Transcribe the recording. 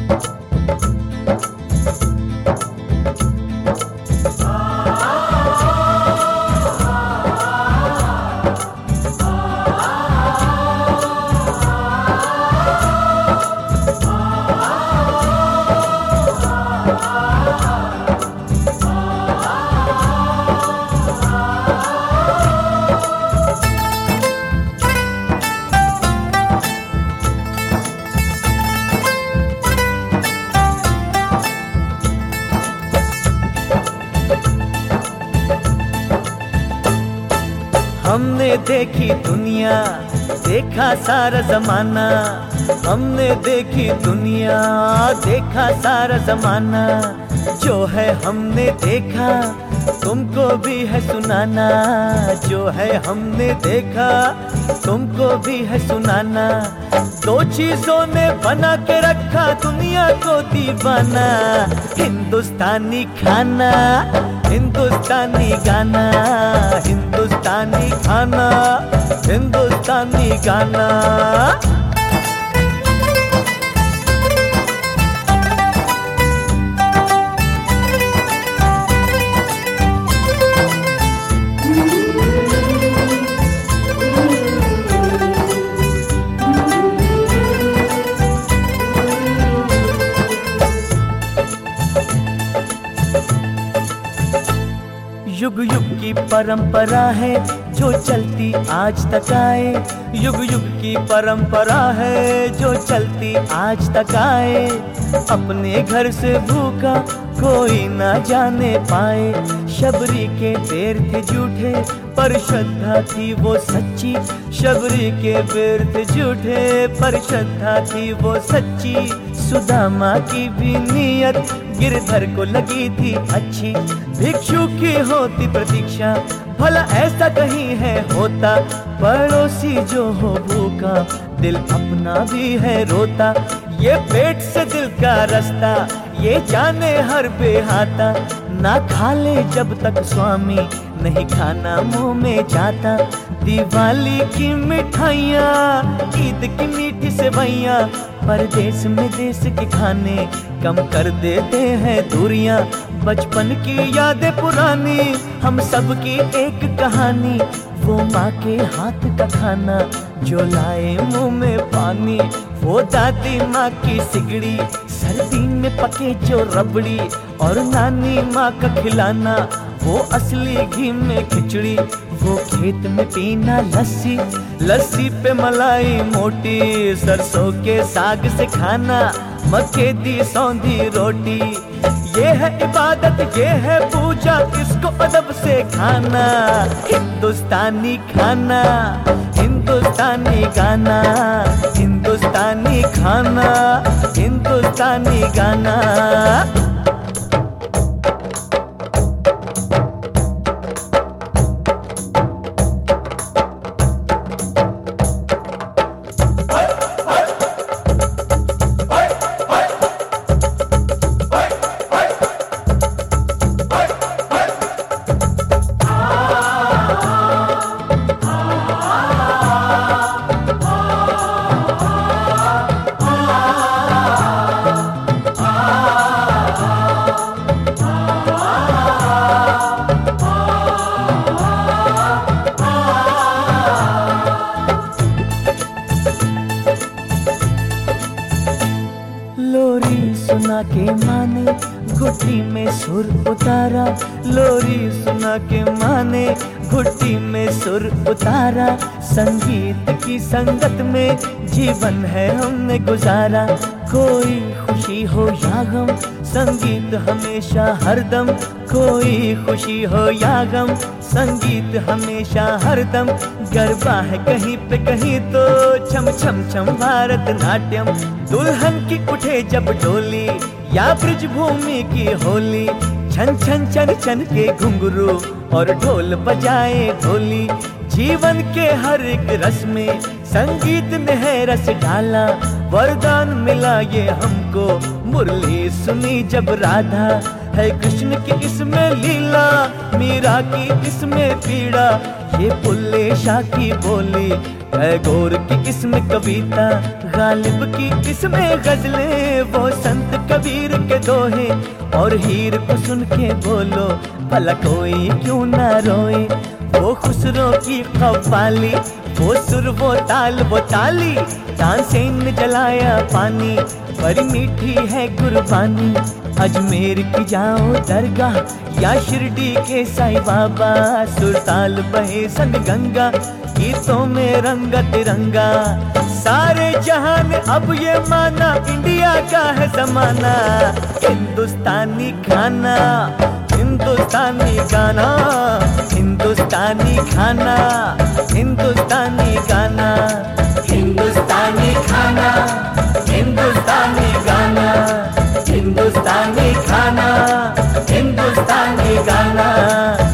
हमने देखी दुनिया, देखा सारा जमाना। हमने देखी दुनिया, देखा सारा जमाना। जो है हमने देखा, तुमको भी है सुनाना। जो है हमने देखा, तुमको भी है सुनाना। दो चीजों ने बना के रखा दुनिया को दीवाना। हिंदुस्तानी खाना, हिंदुस्तानी गाना। हिंदुस्तानी खाना, हिंदुस्तानी गाना। युग युग की परंपरा है जो चलती आज तक आए। युग युग की परंपरा है जो चलती आज तक आए। अपने घर से भूखा कोई ना जाने पाए। शबरी के पैर थे झूठे पर श्रद्धा थी वो सच्ची। शबरी के पैर थे झूठे पर श्रद्धा थी वो सच्ची। सुदामा की भी नीयत गिरधर को लगी थी अच्छी। भिक्षु की होती प्रतीक्षा, भला ऐसा कहीं है होता। पड़ोसी जो हो भूखा, दिल अपना भी है रोता। ये पेट से दिल का रास्ता, ये जाने हर बेहाता। ना खा ले जब तक स्वामी, नहीं खाना मुंह में जाता। दिवाली की मिठाइयाँ, ईद की मीठी सेवइयाँ, परदेश में देश के खाने कम कर देते हैं दूरियां। बचपन की यादें पुरानी, हम सब की एक कहानी। वो माँ के हाथ का खाना जो लाए मुंह में पानी। वो दादी माँ की सिगड़ी, सर्दी में पके जो रबड़ी। और नानी माँ का खिलाना, वो असली घी में खिचड़ी। वो खेत में पीना लस्सी, लस्सी पे मलाई मोटी। सरसों के साग से खाना, मक्के दी सौंधी रोटी। ये है इबादत, ये है पूजा, इसको अदब से खाना। हिंदुस्तानी खाना, हिंदुस्तानी गाना। हिंदुस्तानी खाना, हिंदुस्तानी गाना। सुना के माने घुट्टी में सुर उतारा। लोरी सुना के माने घुट्टी में सुर उतारा। संगीत की संगत में जीवन है हमने गुजारा। कोई खुशी हो या गम, संगीत हमेशा हरदम। कोई खुशी हो या गम, संगीत हमेशा हरदम। गरबा है कहीं पे कहीं तो छम छम छम भारत नाट्यम। दुल्हन की उठे जब डोली या ब्रिज भूमि की होली। छन छन छन छन के घुंघरू और ढोल बजाए ढोली। जीवन के हर एक रस में संगीत ने है रस डाला। वरदान मिला ये हमको, मुरली सुनी जब राधा। है कृष्ण की इसमें लीला, मीरा की इसमें पीड़ा। ये बुल्ले शाह की बोली, टैगोर की इसमें कविता, गालिब की इसमें गजलें, वो संत कबीर के दोहे और हीर को सुन के बोलो भला कोई क्यों ना रोए। वो खुसरो की कव्वाली, वो सुर वो ताल वो ताली, तानसेन ने जलाया पानी, बड़ी मीठी है कुर्बानी। अजमेर की जाओ दरगाह या शिरडी के साईं बाबा, सुरताल बहे संग गंगा, गीतों में रंगा तिरंगा। सारे जहान अब ये माना इंडिया का है जमाना, हिंदुस्तानी खाना हिंदुस्तानी गाना, हिंदुस्तानी खाना हिंदुस्तानी गाना, हिंदुस्तानी खाना हिंदुस्तानी गाना, हिंदुस्तानी खाना हिंदुस्तानी गाना।